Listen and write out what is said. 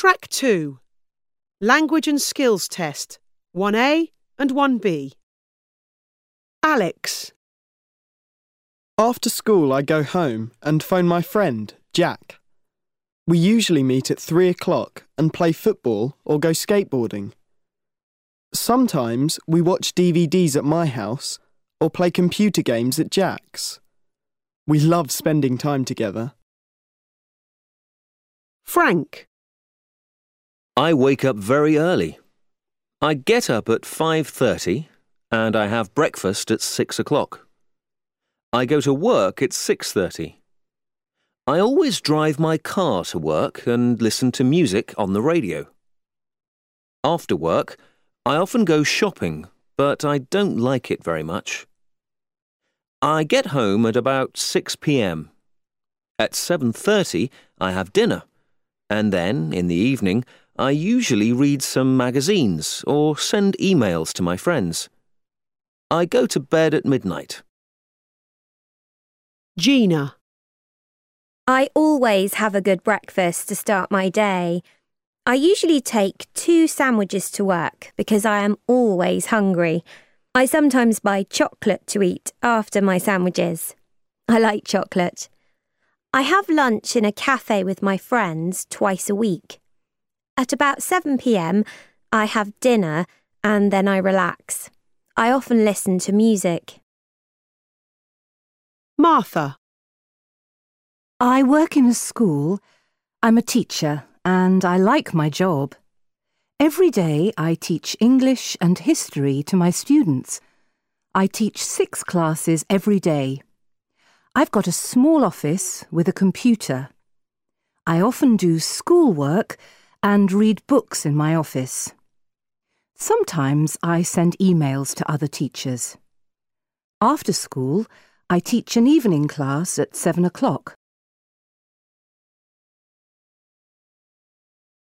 Track 2. Language and Skills Test, 1A and 1B. Alex. After school I go home and phone my friend, Jack. We usually meet at 3 o'clock and play football or go skateboarding. Sometimes we watch DVDs at my house or play computer games at Jack's. We love spending time together. Frank. I wake up very early. I get up at 5:30 and I have breakfast at 6 o'clock. I go to work at 6:30. I always drive my car to work and listen to music on the radio. After work, I often go shopping, but I don't like it very much. I get home at about 6 p.m. At 7:30, I have dinner, and then, in the evening, I usually read some magazines or send emails to my friends. I go to bed at midnight. Gina. I always have a good breakfast to start my day. I usually take 2 sandwiches to work because I am always hungry. I sometimes buy chocolate to eat after my sandwiches. I like chocolate. I have lunch in a cafe with my friends twice a week. At about 7 p.m, I have dinner and then I relax. I often listen to music. Martha. I work in a school. I'm a teacher and I like my job. Every day I teach English and history to my students. I teach 6 classes every day. I've got a small office with a computer. I often do schoolwork and read books in my office. Sometimes I send emails to other teachers. After school, I teach an evening class at 7 o'clock.